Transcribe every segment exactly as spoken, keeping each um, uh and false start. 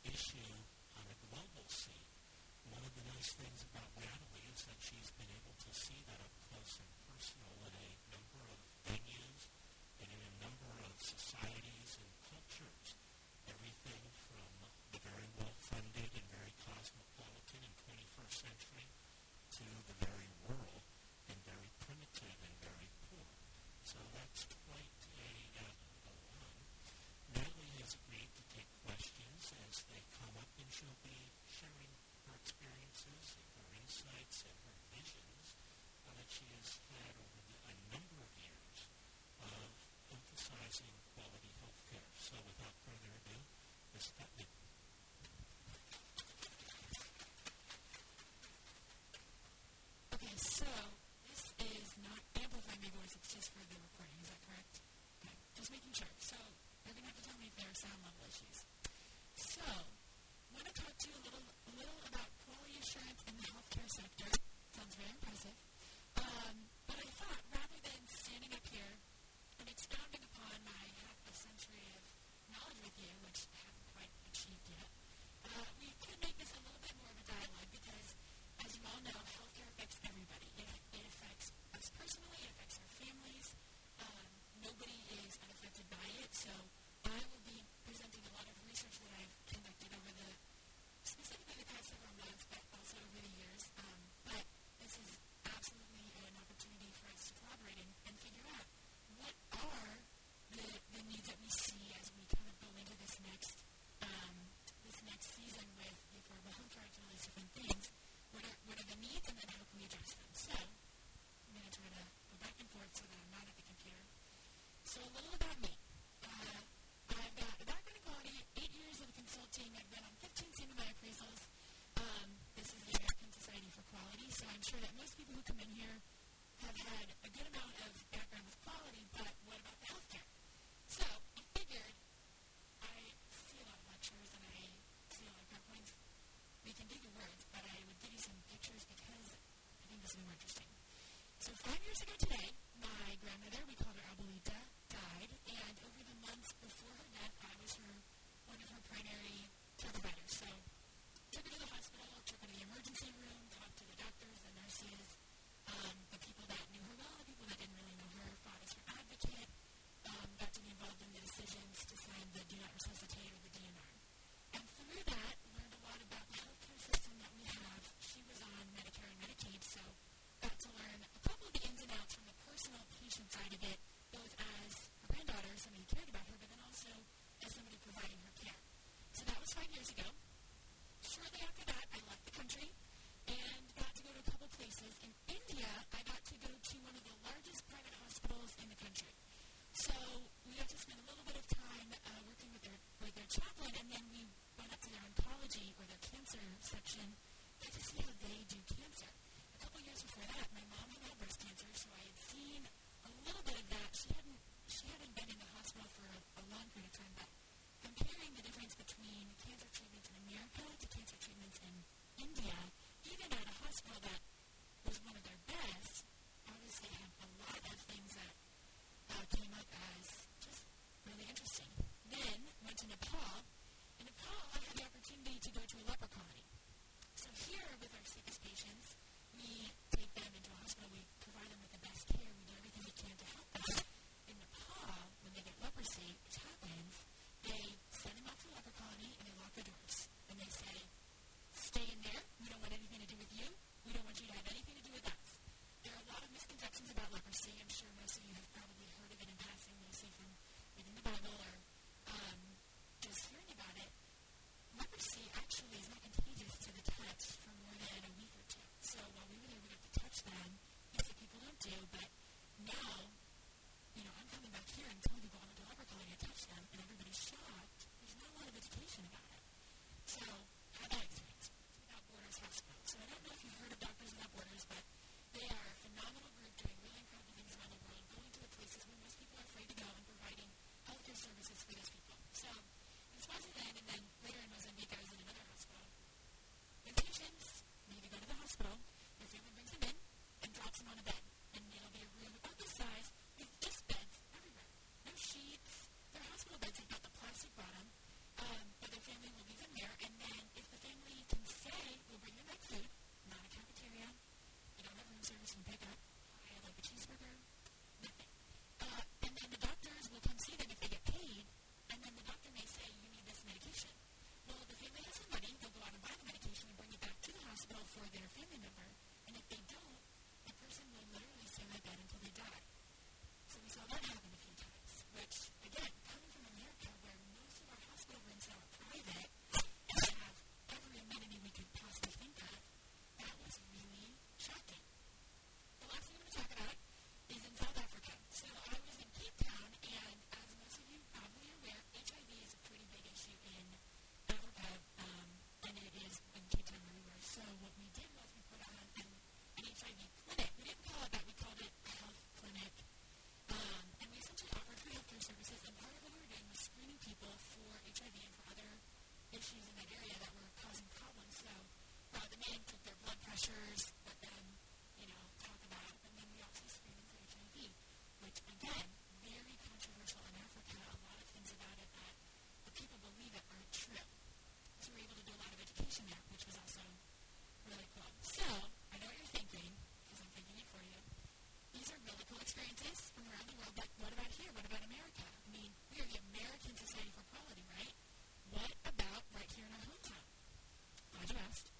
issue on a global scene. One of the nice things about Natalie is that she's been able to see that up close and personal in a number of venues and in a number of societies and cultures. Everything from the very well-funded and very cosmopolitan and twenty-first century to the very rural and very primitive and very poor. So that's quite a uh, go on. Natalie has agreed to take questions as they come up, and she'll be sharing her experiences and her insights and her visions uh, that she has had over the, a number of years of emphasizing quality health care. So without further ado, Miz Putnam. Okay, so this is not amplifying my voice, it's just for the recording, is that correct? Okay, just making sure. So you're going to have to tell me if there are sound level issues. So, I want to talk to you a little, a little about quality assurance in the healthcare sector. Sounds very impressive. Um, but I thought rather than standing up here and expounding upon my half a century of knowledge with you, which I haven't quite achieved yet, uh, we could make this a little bit more of a dialogue because, as you all know, healthcare affects everybody. It, it affects us personally, it affects our families. Um, nobody is unaffected by it, so I will be presenting a lot of research that I've conducted over the, specifically the past several months, but also over the years. Um, but this is absolutely an opportunity for us to collaborate and, and figure out what are the, the needs that we see as we kind of go into this next um, this next season with the Affordable Health Care Act and all these different things. What are, what are the needs, and then how can we address them? So I'm going to try to go back and forth so that I'm not at the computer. So a little about me. Uh, I've got a background in quality, eight years of consulting. I've been on fifteen C M M I appraisals. Um, this is the American Society for Quality, so I'm sure that most people who come in here have had a good amount of background with quality, but what about the healthcare? So I figured I see a lot of lectures and I see a lot of PowerPoints. We can do the words, but I would give you some pictures because I think this will be more interesting. So five years ago today, my grandmother, we called her Abuelita, died, and over the months before her death, I was her one of her primary care providers. So took her to the hospital, took her to the emergency room, talked to the doctors, the nurses, um, the people that knew her well, the people that didn't really know her, fought as her advocate, um, got to be involved in the decisions to sign the Do Not Resuscitate or the D N R. And through that, learned a lot about the healthcare system that we have. She was on Medicare and Medicaid, so got to learn a couple of the ins and outs from the personal patient side of it, both as her granddaughter, somebody who cared about her, but then also as somebody providing her care. So that was five years ago. Shortly after that, I left the country and got to go to a couple places. In India, I got to go to one of the largest private hospitals in the country. So we got to spend a little bit of time uh, working with their with their chaplain, and then we went up to their oncology or their cancer section, got to see how they do cancer. A couple years before that, my mom had had breast cancer, so I had seen a little bit of that. She hadn't she hadn't been in the hospital for a, a long period of time, but comparing the difference between cancer treatments in America to cancer treatments in India, even at a hospital that was one of their best, obviously had a lot of things that uh, came up as just really interesting. Then went to Nepal. In Nepal, I had the opportunity to go to a leper colony. So here, with our sickest patients, we take them into a hospital. We provide them with the best care. We do everything we can to help them. In Nepal, when they get leprosy, which happens, they send them off to a leper colony and they lock the doors. And they say, stay in there. We don't want anything to do with you. We don't want you to have anything to do with us. There are a lot of misconceptions about leprosy. I'm sure most of you have probably heard of it in passing, mostly from reading the Bible or um, just hearing about it. Leprosy actually is not contagious to the touch for more than a week or two. So while we were there, we got to touch them. Things that people don't do, but now, you know, I'm coming back here and telling people I went to a leper colony and touched them, and everybody's shocked. There's not a lot of education about it. So, had that experience. Without Borders Hospital. So I don't know if you've heard of Doctors Without Borders, but they are a phenomenal group doing really incredible things around the world, going to the places where most people are afraid to go and providing healthcare services for those people. So, in Swaziland, and then later in Mozambique, I was in another hospital. When patients need to go to the hospital, their family brings them in and drops them on a bed. And it'll be a room about this size with just beds everywhere. No sheets. Their hospital beds have got the plastic bottom, um, but their family will leave them there,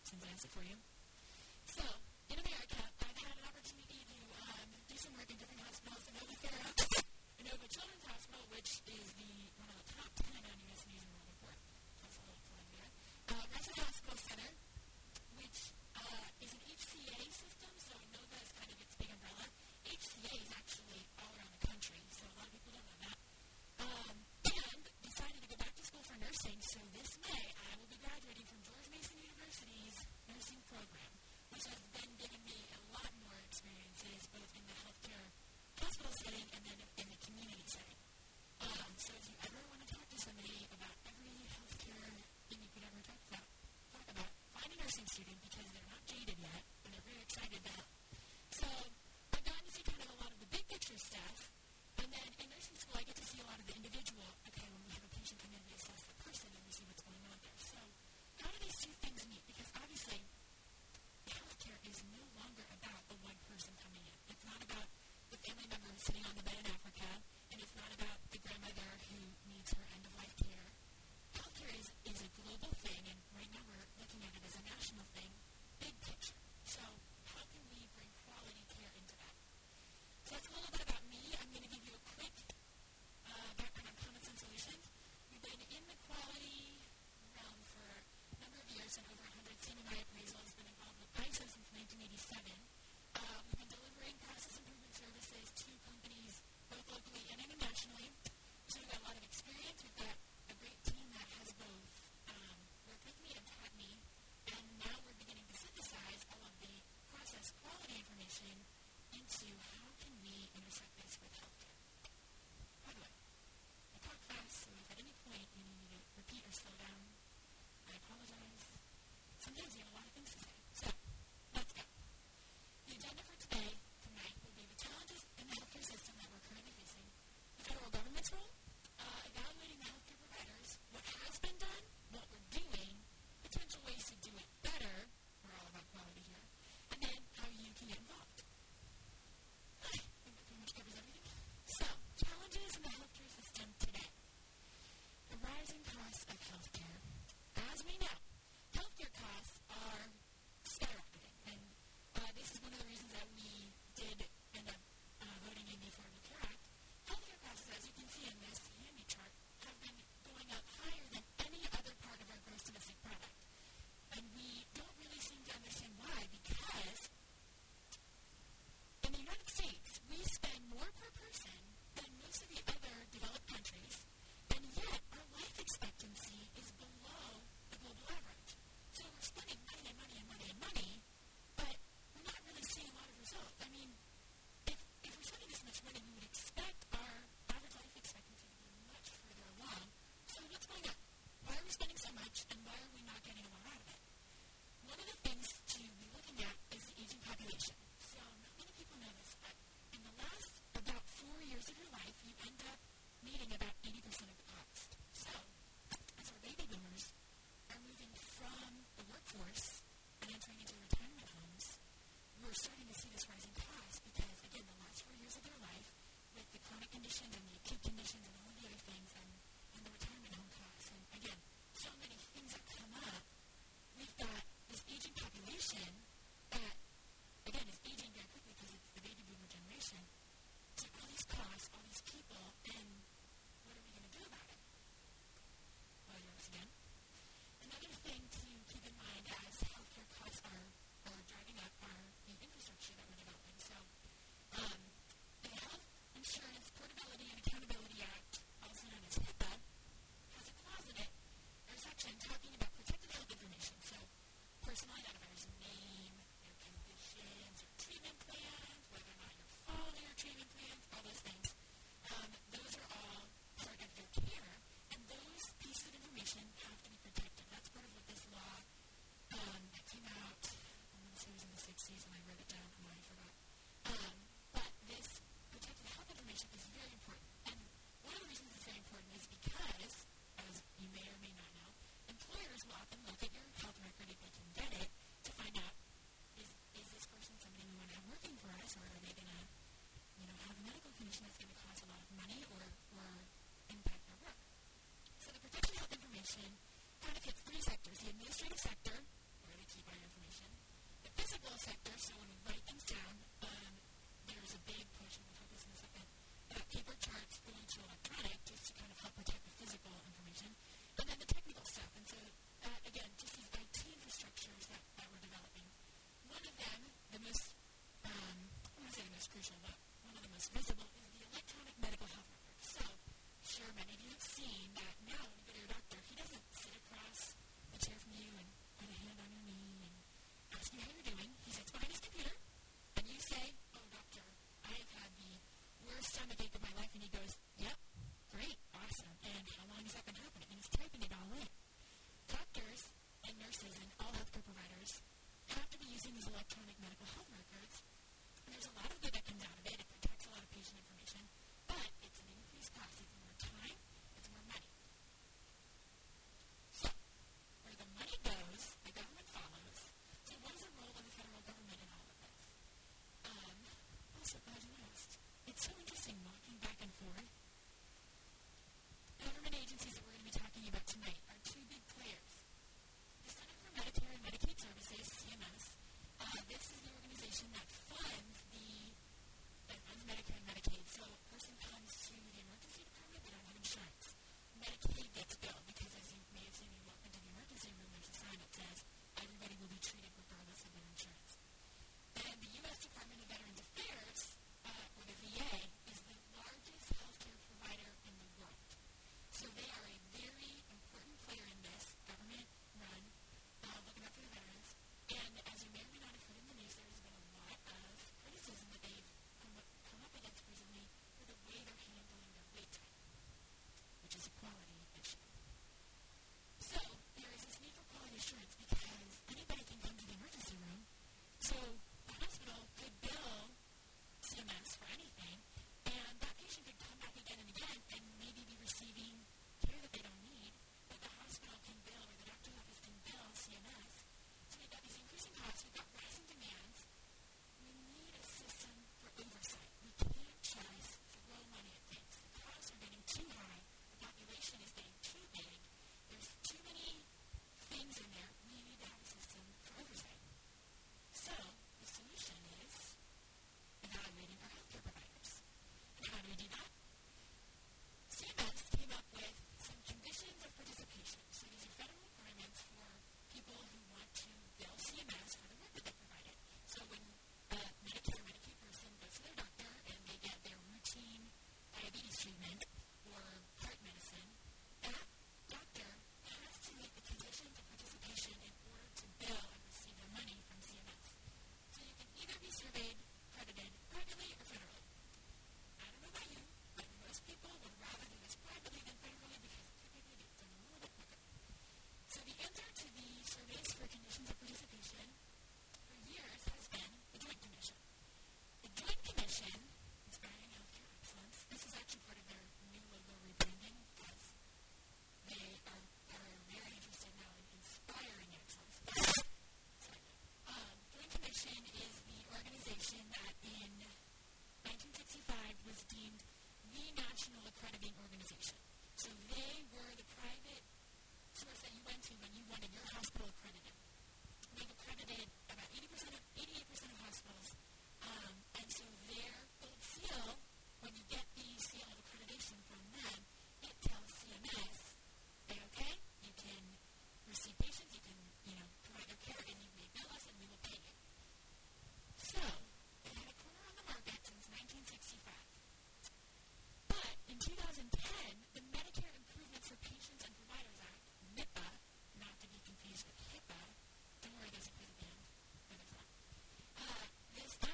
since I asked it for you. So, in America, I've had an opportunity to um, do some work in different hospitals. Inova Thera, Inova Children's Hospital, which is the one of the top ten on U S News and World Report. That's a little plug there. Uh, Reston Hospital Center, which uh, is an H C A system, so Inova is kind of its big umbrella. H C A is actually all around the country, so a lot of people don't know that. Um, and decided to go back to school for nursing, so this May I will be graduating from George Mason University's nursing program, which has then given me a lot more experiences both in the healthcare hospital setting and then in the community setting. Um, so if you ever want to talk to somebody about every healthcare thing you could ever talk about, talk about, find a nursing student because they're not jaded yet and they're very excited to help. So I've gotten to see kind of a lot of the big picture stuff, and then in nursing school I get to see a lot of the individual. Okay, when we have a patient come in, we assess the person and we see what's going on there. So how do these two things meet? Because obviously healthcare is no longer about the one person coming in. It's not about the family member sitting on the bed in Africa, and it's not about the grandmother who needs her end-of-life care. Healthcare is, is a global thing, and right now we're looking at it as a national thing, big picture. So how can we bring quality care into that? So that's a little bit about me. I'm going to give you a quick uh, background on Common Sense Solutions. We've been in the quality realm for a number of years, and over one hundred C M M I appraisal has been involved with I S O since nineteen eighty-seven. Uh, we've been delivering process improvement services to companies both locally and internationally. So we've got a lot of experience. We've got a great team that has both um, worked with me and taught me, and now we're beginning to synthesize all of the process quality information into how can we intersect this with healthcare. By the way, I talk fast, so if at any point you need me to repeat or slow down, I apologize. Sometimes you have a lot of things to say. So, let's go. The agenda for today, tonight, will be the challenges in the healthcare system that we're currently facing, the federal government's role, uh, evaluating the healthcare providers, what has been done, what we're doing, potential ways to do it better, we're all about quality here, and then how you can get involved. I think that pretty much covers everything. So, challenges in the healthcare system today. The rising costs of healthcare. As we know, healthcare costs are skyrocketing, and uh, this is one of the reasons that we did end up uh, voting in the Affordable Care Act. Healthcare costs, as you can see in this handy chart, have been going up higher than any other part of our gross domestic product. And we don't really seem to understand why, because in the United States, we spend more per person than most of the other developed countries, and yet our life expectancy is below the global average. So we're spending money and money and money and money, but we're not really seeing a lot of results. I mean, if, if we're spending this much money, we would expect our average life expectancy to be much further along. So what's going on? Why are we spending so much, and why are we not getting a lot out of it? One of the things to be looking at is the aging population. So not many people know this, but in the last about four years of your life, you end up needing about eighty percent of the cost. So as our baby boomers are moving from the workforce and entering into retirement homes, we're starting to see this rising cost because, again, the last four years of their life, with the chronic conditions and the acute conditions and all of the other things, and, and the retirement home costs, and again, so many things that come up, we've got this aging population that, again, is aging very quickly because it's the baby boomer generation. So all these costs, all these people, and what are we going to do about it? Well, yours again. Another thing to keep in mind as healthcare costs are, are driving up are the infrastructure that we're developing. So most visible is the electronic medical health record. So, sure, many of you have seen that now when you go to your doctor, he doesn't sit across the chair from you and put a hand on your knee and ask you how you're doing. He sits behind his computer, and you say, oh, doctor, I have had the worst stomach ache of my life, and he goes, yep, great, awesome, and how long has that been happening? And he's typing it all in. Doctors and nurses and all healthcare providers have to be using these electronic medical health records. And there's a lot of good that comes out of it. It protects a lot of patient information, but it's an increased cost. It's more time, it's more money. So, where the money goes, the government follows. So what is the role of the federal government in all of this? Um, also, glad you asked. It's so interesting walking back and forth. Government agencies that we're going to be talking about tonight are two big players. The Center for Medicare and Medicaid Services, C M S, uh, this is the organization that funds the that funds Medicare and Medicaid. So a person comes to the emergency department, they don't have insurance. Medicaid gets billed because, as you may have seen when you walk into the emergency room, there's a sign that says everybody will be treated regardless of their insurance. And the U S Department of Veterans Affairs, uh, or the V A, is the largest healthcare provider in the world. So they are a very important player in this, government run, uh, looking out for the veterans. And as you may or may not have heard in the news, there's been a lot of criticism that they've come up, come up against recently for the way they're handling their wait time, which is a quality issue. So there is this need for quality assurance because anybody can come to the emergency room. So the hospital could bill C M S for anything, and that patient could come back again and again and maybe be receiving care that they don't need, but the hospital can bill or the doctor's office can bill C M S. So we've got these increasing costs, we've got rising demands. We need a system for oversight. We can't just throw money at things. The costs are getting too high. The population is getting too big. There's too many things in there. We need to have a system for oversight. So the solution is evaluating our healthcare providers. And how do we do that? C M S came up with some conditions of participation. So these are federal requirements for people who want to bill C M S for the work that they provided. So when a Medicare or Medicaid person goes to their doctor and they get their routine diabetes treatment or heart medicine, that doctor has to meet the conditions of participation in order to bill and receive their money from C M S. So you can either be surveyed, credited privately or federally. I don't know about you, but most people would rather do this privately than federally because typically gets done a little bit quicker. So the answer to the surveys for conditions of participation for years has been the Joint Commission. The Joint Commission, Inspiring Healthcare Excellence, this is actually part of their new logo rebranding because they are, are very interested now in inspiring excellence. Slightly. Um, Joint Commission is the organization that in nineteen sixty-five was deemed the national accrediting organization. So they were the private source that you went to when you wanted your hospital accredited. They've accredited about eighty percent of, eighty-eight percent of hospitals. Um, and so their gold seal, when you get the seal of accreditation from them, it tells C M S, hey, okay, you can receive patients, you can, you know, provide their care, and you may bill us, and we will pay you. So, they had a corner on the market since nineteen sixty-five. But in two thousand ten, the Medicare Improvements for Patients and Providers Act, MIPA, not to be confused with HIPAA, don't worry, there's a quiz at the end, no, there's not. Uh, this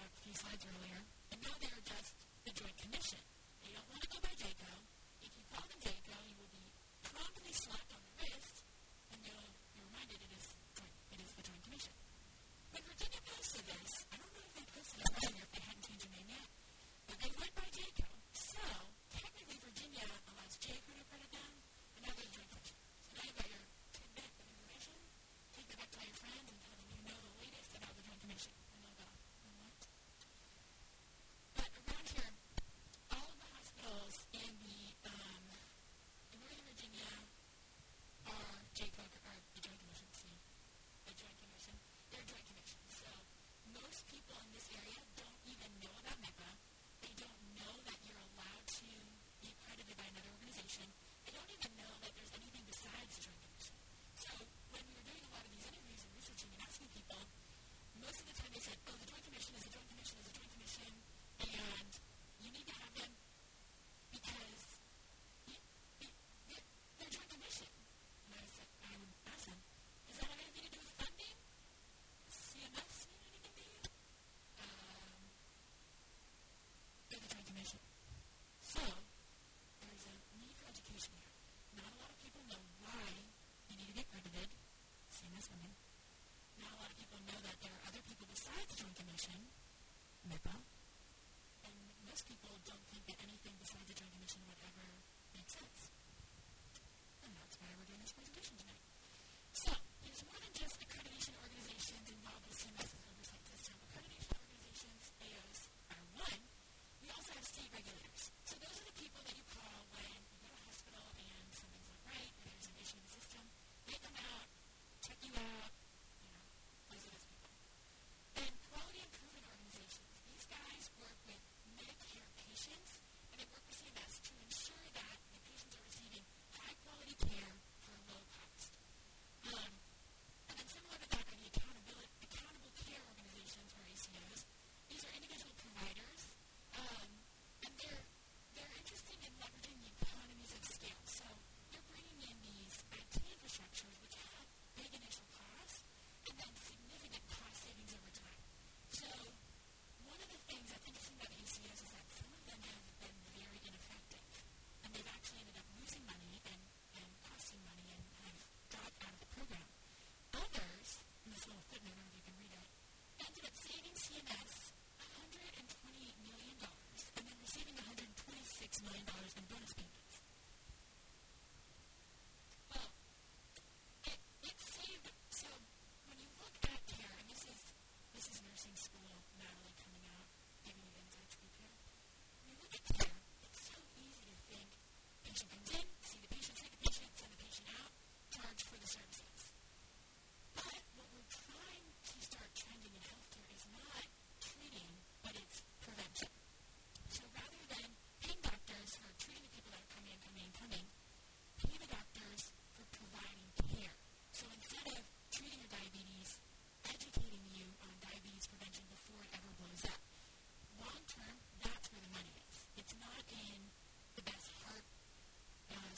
a few slides earlier, and now they're just the Joint Commission. They don't want to go by JACO. If you call them JACO, you will be promptly slapped on the wrist, and you'll be reminded it is joint, it is the Joint Commission. When Virginia posted this, I don't know if they posted it earlier, if they hadn't changed their name yet, but they went by JACO. So, technically, Virginia allows JACO to credit them, and now they're the Joint Commission. So now you've got your tidbit of information. Take that back to all your friends and tell them you know the latest about the Joint Commission. And they'll go, "Oh, what?" But around here, all of the hospitals in the um, in Northern Virginia are JACO, or the Joint Commission, see, the Joint Commission. They're Joint Commission. So most people in this area don't even know about MIPA. They don't know that you're allowed to be accredited by another organization. They don't even know that there's anything besides the Joint Commission. So when we were doing a lot of these interviews and researching and asking people, most of the time they said, oh, the Joint Commission is a Joint Commission is a Joint Commission, and you need to have them because you, you, they're, they're Joint Commission. And I, said, I would ask them, does that have anything to do with funding? Does C M S mean anything to you? Um, they're the Joint Commission. So there's a need for education here. Not a lot of people know why you need to be accredited, C M S women. Not a lot of people know that there are other people besides the Joint Commission, MIPA, and most people don't think that anything besides the Joint Commission would ever make sense. And that's why we're doing this presentation tonight. So, there's more than just accreditation organizations involved with CMS's oversight system. Accreditation organizations, A Os, are one. We also have state regulators. So those are the people that you call when you go to a hospital and something's not right, or there's an issue in the system. They come out, check you out, you know, those are those people. And quality improvement organizations. These guys work with Medicare patients, and they work with C M S to ensure that the patients are receiving high-quality care for low cost. Um, and then similar to that are the accountability, accountable care organizations, or A C Os. These are individual providers, um, and they're they're interested in leveraging the economies of scale. So they're bringing in these I T infrastructures which have big initial costs and then significant cost savings over time. So one of the things that's interesting about A C Os is that some of them have been very ineffective, and they've actually ended up losing money and, and costing money and have dropped out of the program. Others, in this little footnote, I don't know if you can read it, ended up saving C M S one hundred twenty-eight million dollars and then receiving one hundred twenty-six million dollars in bonus payments. Well, it, it saved, so when you look at care, and this is this is nursing school, Natalie coming out, giving you the inside scoop here. When you look at care, it's so easy to think patient comes in, see the patient, treat the patient, send the patient out, charge for the services. But what we're trying to start trending in healthcare is not treating, but it's prevention. So rather than paying doctors for treating the people that are coming and coming and coming, pay the doctors for providing care. So instead of treating your diabetes, educating you on diabetes prevention before it ever blows up, long term, that's where the money is. It's not in the best heart um,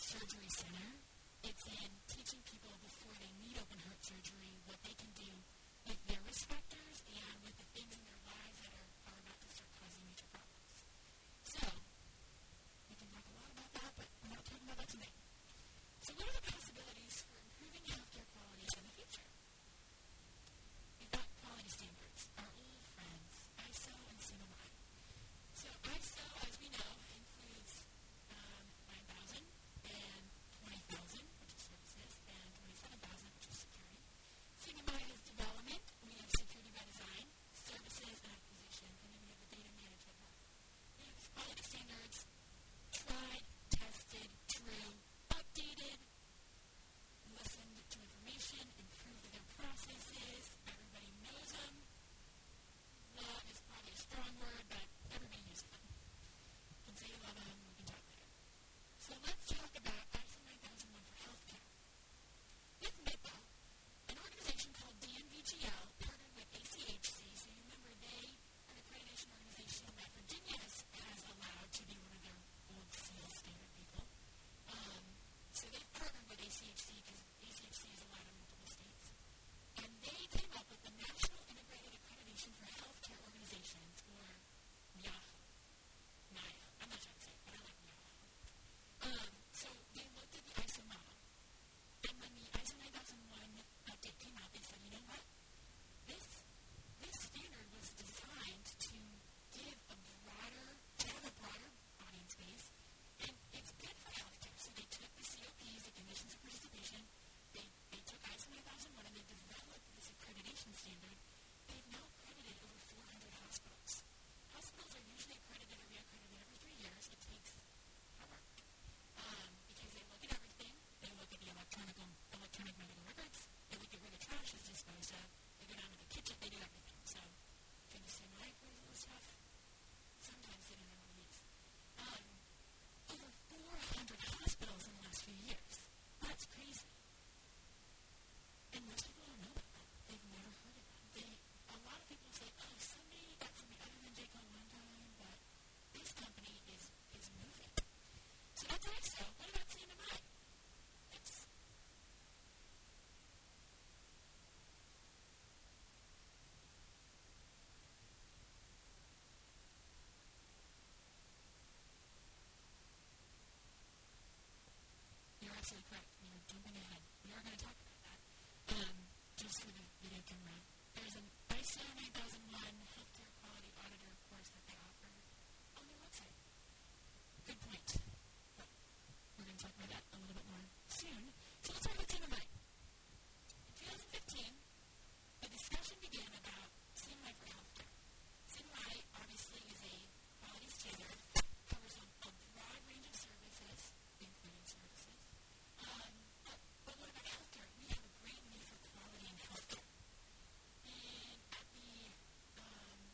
absolutely correct. We are jumping ahead. We are going to talk about that. Um, just for the video camera. There's an I S O nine thousand one healthcare quality auditor course that they offer on their website. Good point. But we're going to talk about that a little bit more soon. So let's talk about C M M I. In twenty fifteen, a discussion began about C M M I for healthcare. C M M I obviously is a quality standard, covers a, a broad range of services, including services. Um, but, but what about healthcare? We have a great need for quality in healthcare. And at the um,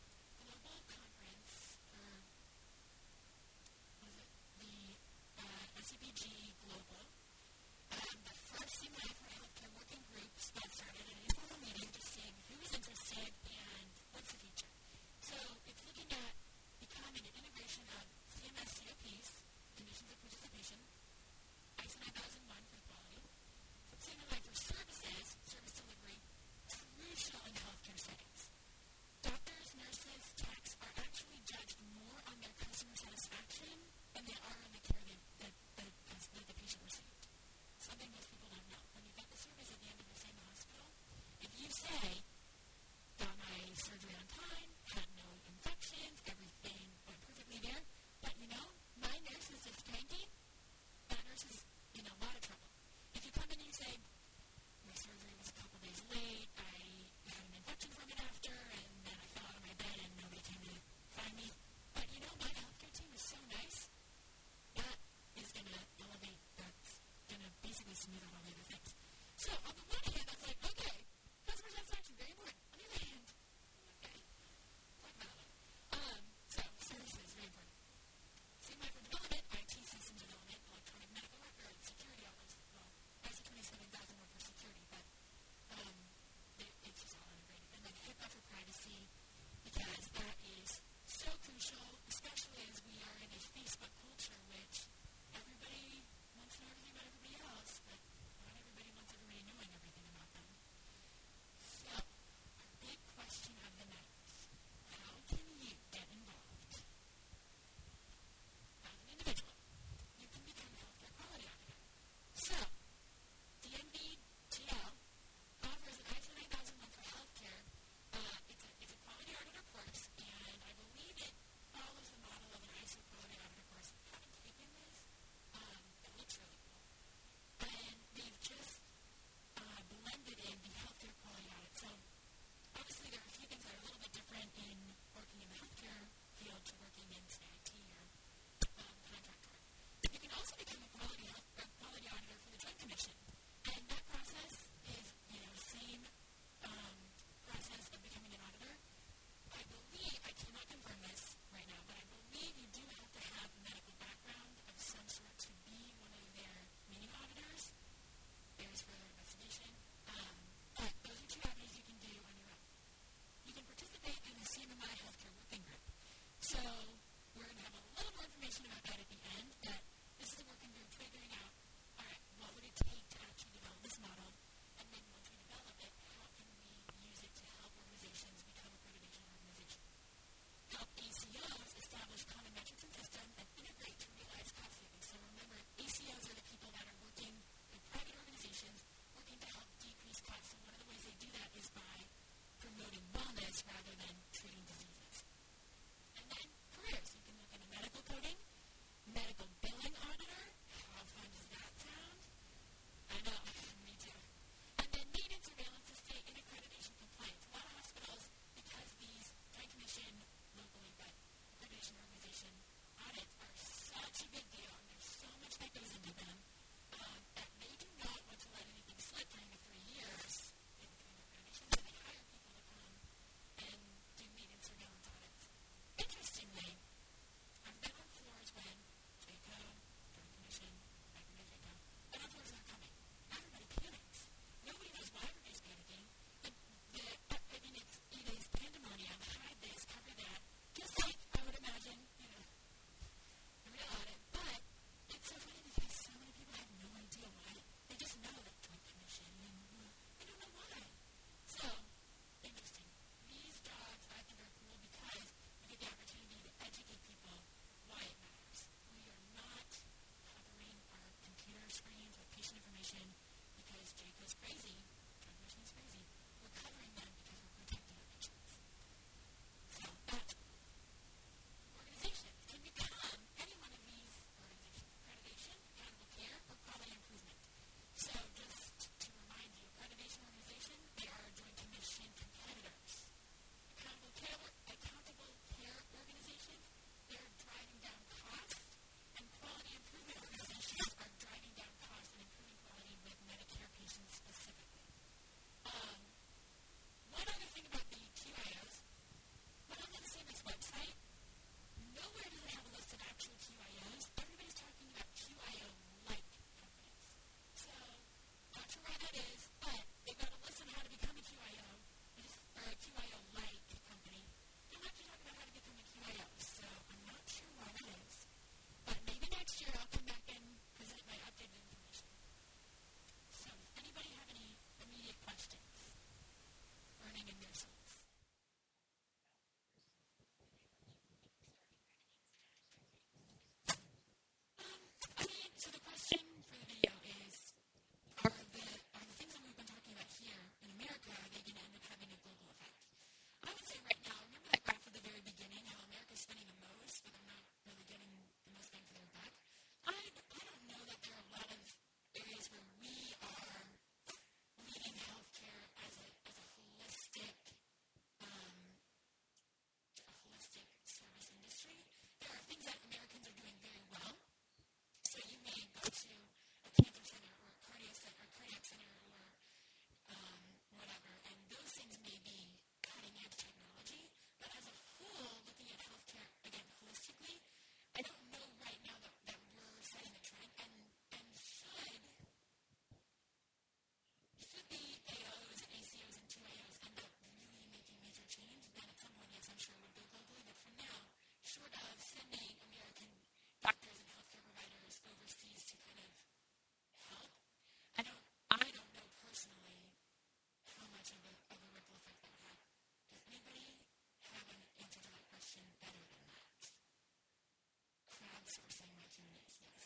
doctors and healthcare providers overseas to kind of help. I don't, I don't know personally how much of a, of a ripple effect that would have. Does anybody have an answer to that question better than that? Crowdsourcing my communities, yes.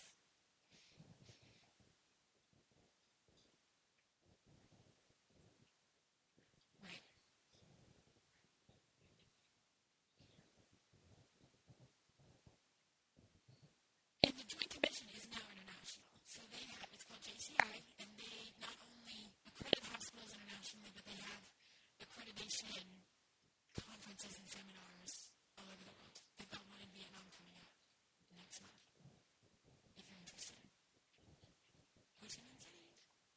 Right. And the Joint Commission is now international. So they have, it's called J C I, and they not only accredit hospitals internationally, but they have accreditation conferences and seminars all over the world. They've got one in Vietnam coming up next month, if you're interested. Ho Chi Minh City?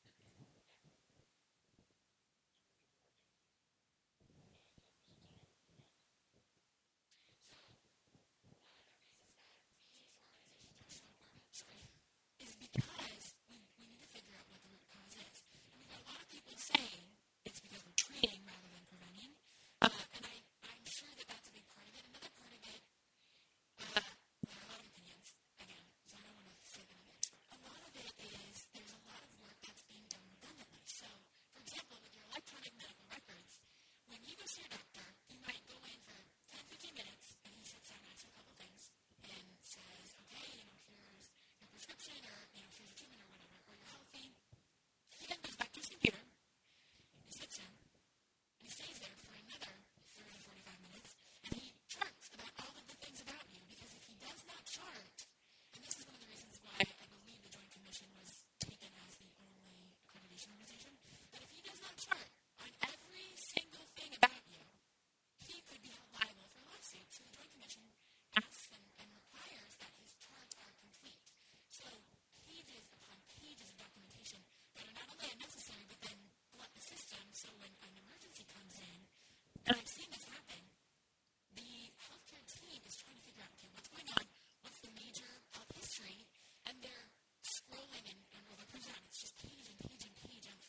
Sorry. Is because we, we need to figure out what the root cause is. And we've got a lot of people saying it's because we're treating rather than preventing. Uh, and I, I'm sure that that's a big part of it. Another part of it, uh, there are a lot of opinions, again, so I don't want to say that I'm an expert. A lot of it is there's a lot of work that's being done redundantly. So, for example, with your electronic medical records, when you go see your doctor, you might go in for ten, fifteen minutes, and he sits down and asks you a couple things and says, okay, you know, here's your prescription, or, you know, here's your treatment, or whatever, or you're healthy. He then goes back to his computer, he sits down, and he stays there for another thirty to forty-five minutes, and he charts about all of the things about you, because if he does not chart, and this is one of the reasons why I believe the Joint Commission was taken as the only accreditation organization, that if he does not chart on every single thing about you, he could be held liable for a lawsuit. So the Joint Commission asks and, and requires that his charts are complete. So pages upon pages of documentation that are not only unnecessary, but then flood the system, so when an emergency comes in, and I've seen this happen, the healthcare team is trying to figure out, okay, what's going on, what's the major health history, and they're scrolling and, and well, they're printing out, it's just page and page and page of,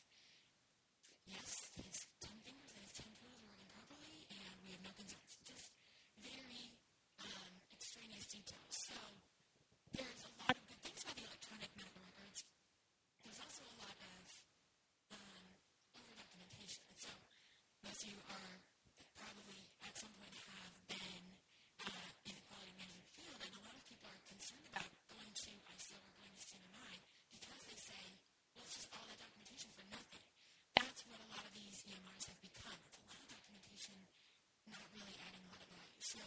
yes, his ten fingers and his ten toes are working properly, and we have no concerns. Just very um, extraneous details. So there's a lot of good things about the electronic medical records. There's also a lot of um, over-documentation. So most of you are probably at some point have been uh, in the quality management field, and a lot of people are concerned about going to I S O or going to C M M I because they say, well, it's just all that documentation for nothing. That's what a lot of these E M Rs have become. It's a lot of documentation, not really adding a lot of value. So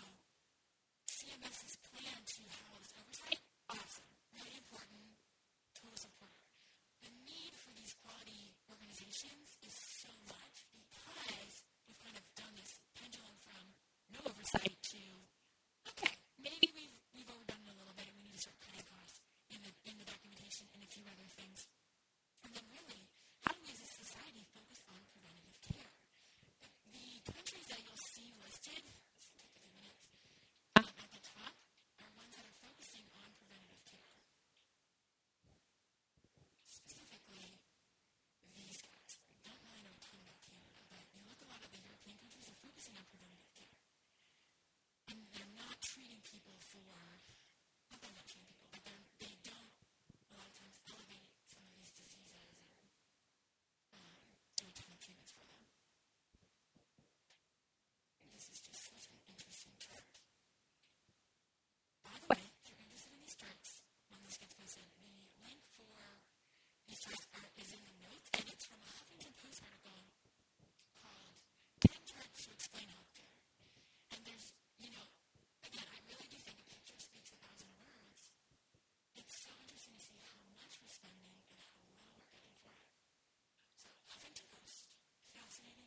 CMS's plan to have all this oversight, awesome, really important, total support. The need for these quality organizations is so much because we've kind of done this pendulum from no oversight to, okay, maybe we've we've overdone it a little bit and we need to start cutting costs in the in the documentation and a few other things. And then really, how do we as a society focus on preventative care? The countries that you'll see listed, this will take a few minutes, um, at the top are ones that are focusing on preventative care. Specifically, these guys. I don't really know a ton about Canada, but you look, a lot of the European countries are focusing on preventative care. And they're not treating people for, not they're not treating people, but they're, they don't a lot of times elevate some of these diseases and um, do a ton of treatments for them. And this is just such an interesting chart. By the way, if you're interested in these charts, when this gets posted, the link for these charts are, is in the notes, and it's from a Huffington Post article called ten Charts to Explain Healthcare. And there's, you know, again, I really do think a picture speaks a thousand words. It's so interesting to see how much we're spending and how little we're getting for it. So, Huffington Post, fascinating.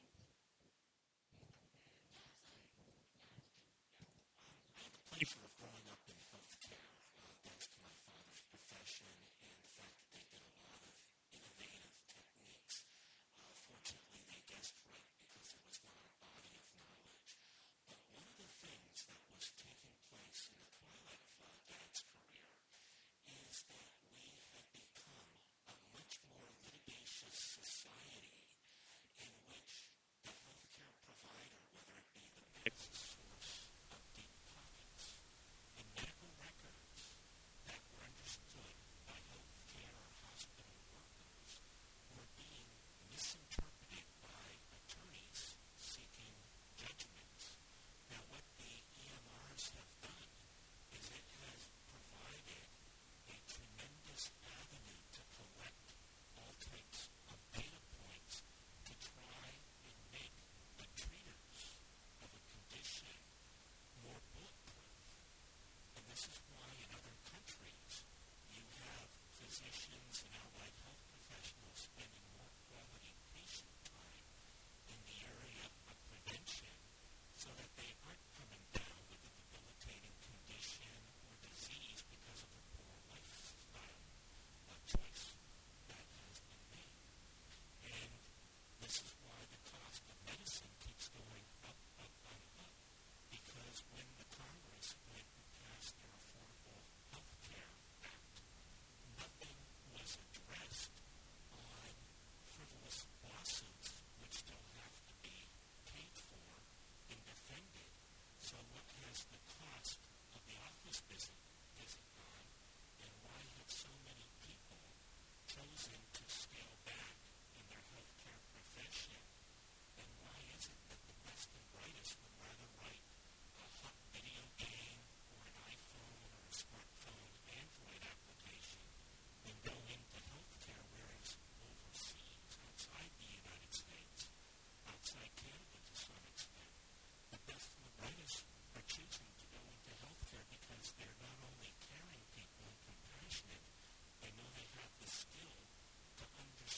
I had the pleasure of growing up in healthcare, uh, thanks to my father's profession and the fact that they did a lot of innovative techniques. Uh, fortunately, they guessed right because it was not a body of knowledge. But one of the things that was taking place in the twilight of uh, Dad's career is that we had become a much more litigious society in which the healthcare provider, whether it be the medical source of deep pockets has the cost of the office visit, visit gone, and why have so many people chosen to scale back in their healthcare profession? And why is it that the best and brightest would rather write a hot video game or an iPhone or a smartphone Android application than go into healthcare, whereas overseas, outside the United States, outside Canada to some extent, the best and the brightest are choosing to go into healthcare because they're not only caring people and compassionate, they know they have the skill to understand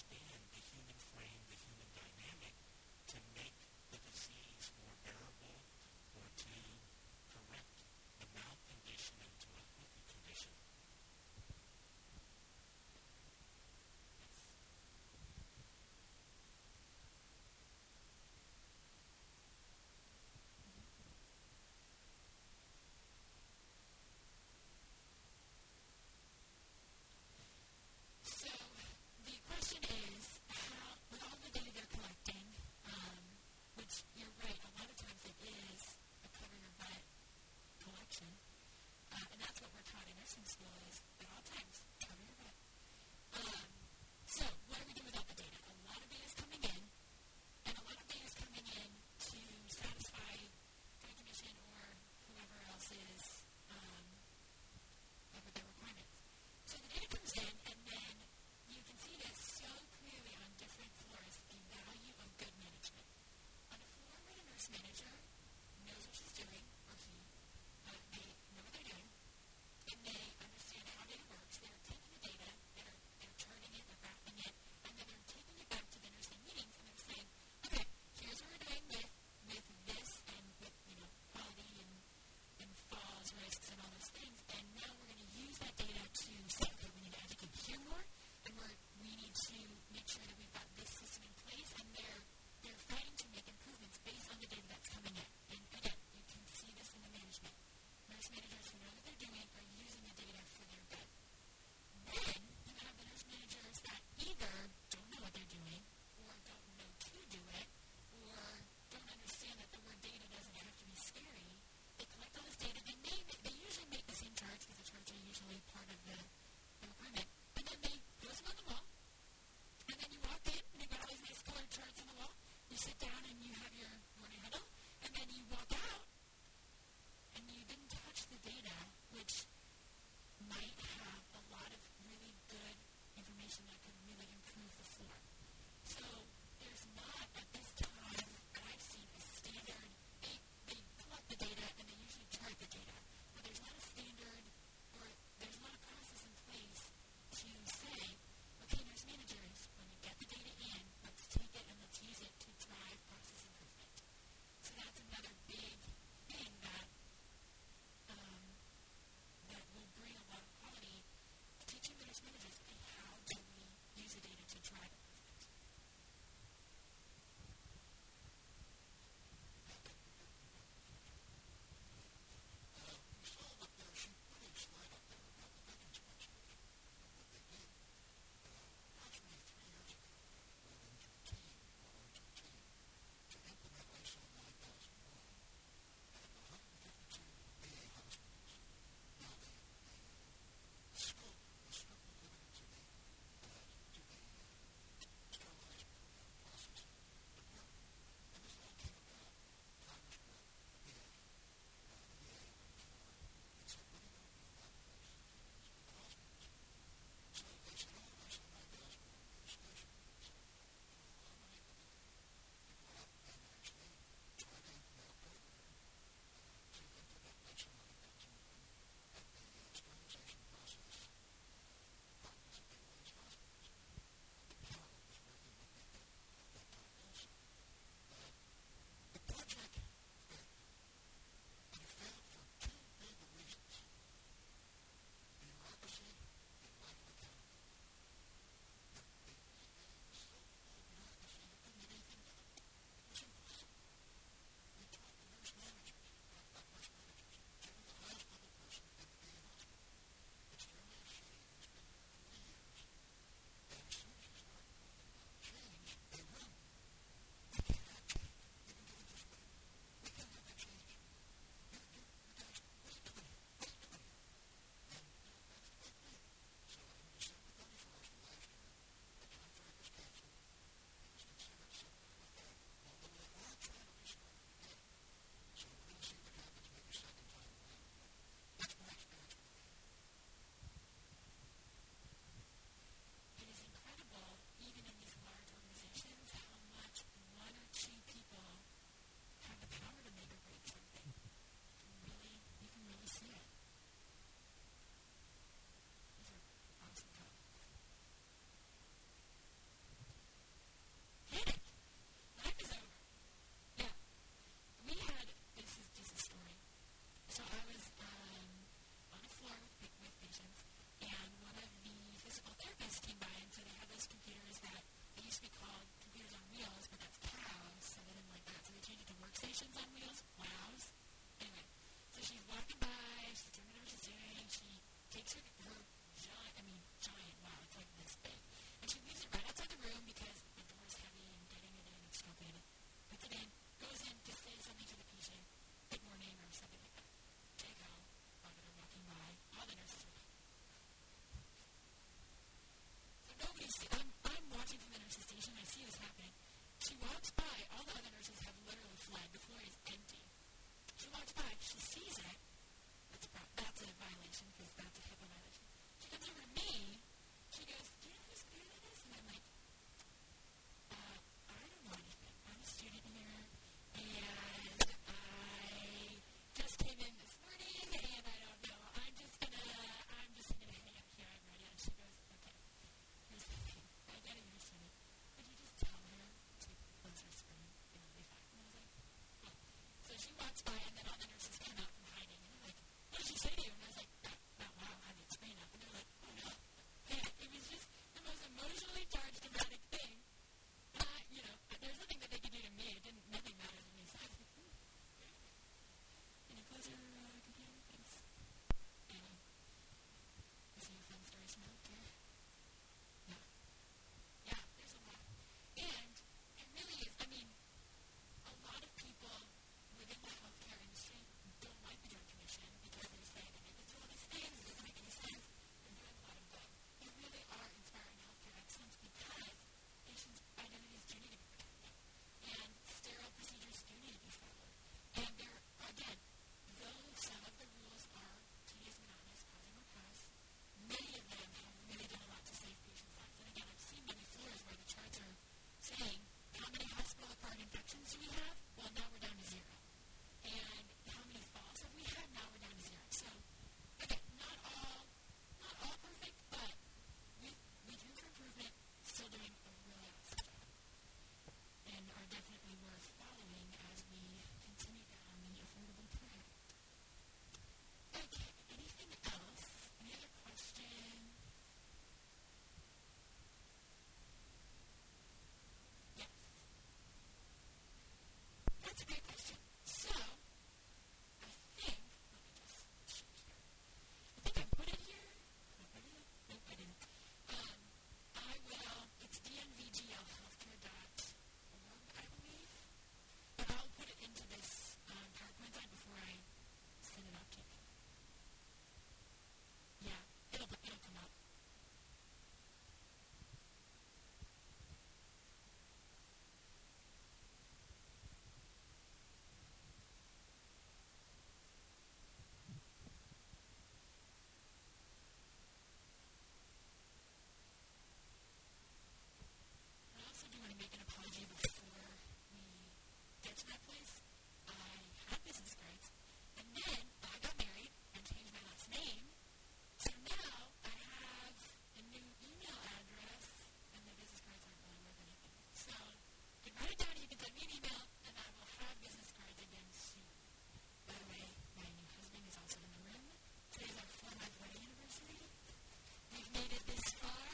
to that place, I had business cards. And then I got married and changed my last name. So now I have a new email address, and the business cards aren't really worth anything. So you can write it down, you can send me an email, and I will have business cards again soon. By the way, my new husband is also in the room. Today's our four-month wedding anniversary. We've made it this far.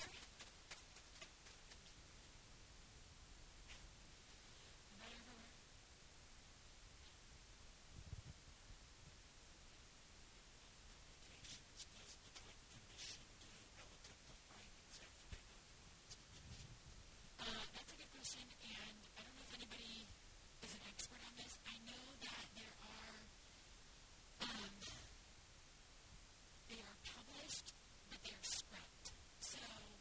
Better for work. Does the Joint Commission do relative to findings after they go through an institution? Uh, that's a good question, and I don't know if anybody is an expert on this. I know that there are, um, they are published, but they are scrubbed. So,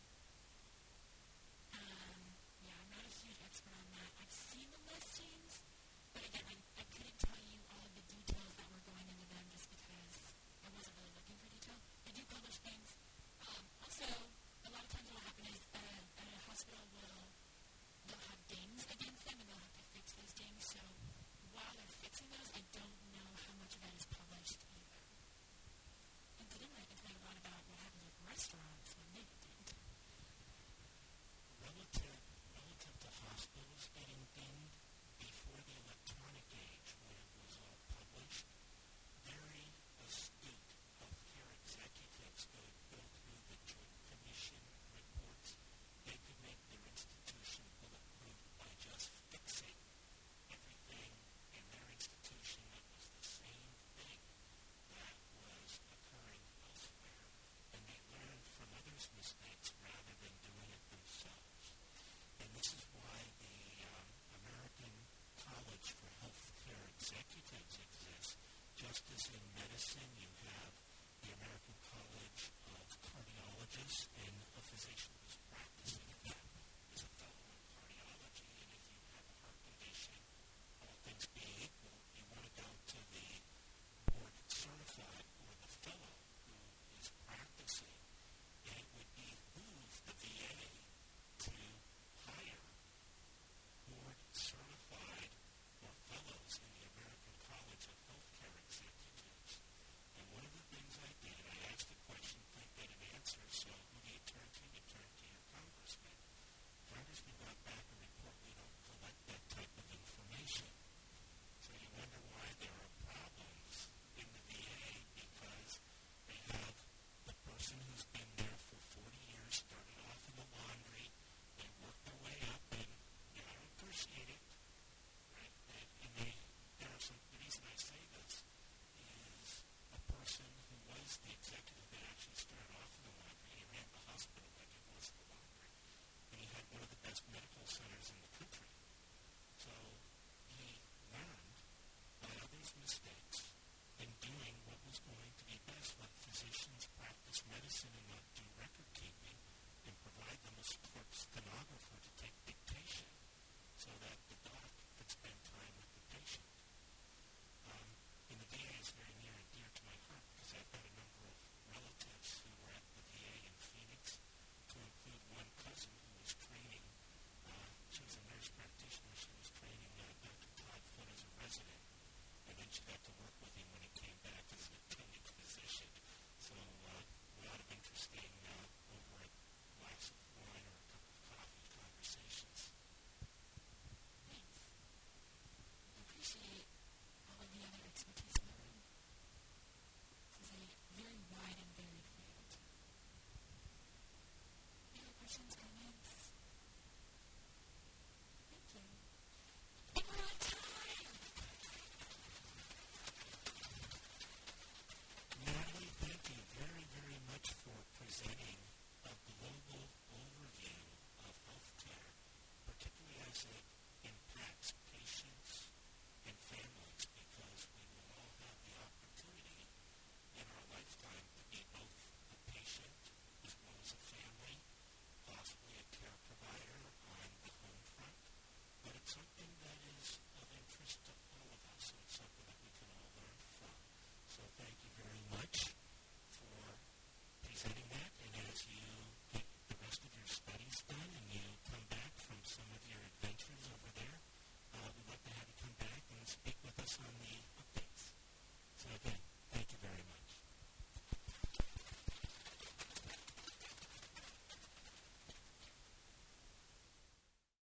um, yeah, I'm not a huge expert on that. I've seen the listings, but again, I, I couldn't tell you all of the details that were going into them just because I wasn't really looking for detail. They do publish things. Um, also, a lot of times what will happen is a, a hospital will they'll have dings against them, and they'll have to fix those dings. So while they're fixing those, I don't know how much of that is published either. Incidentally, I can tell you a lot about what happens with restaurants when they get dinged. Relative, relative to hospitals getting dinged before the electronic age, when it was all published, very astute healthcare executives go, go through the Joint Commission reports. They could make their institution bulletproof by just fixing everything in their institution that was the same thing that was occurring elsewhere. And they learned from others' mistakes rather than doing it themselves. And this is why the um, American College for Healthcare Executives exists. Just as in medicine, you have the American College of Cardiologists and a physician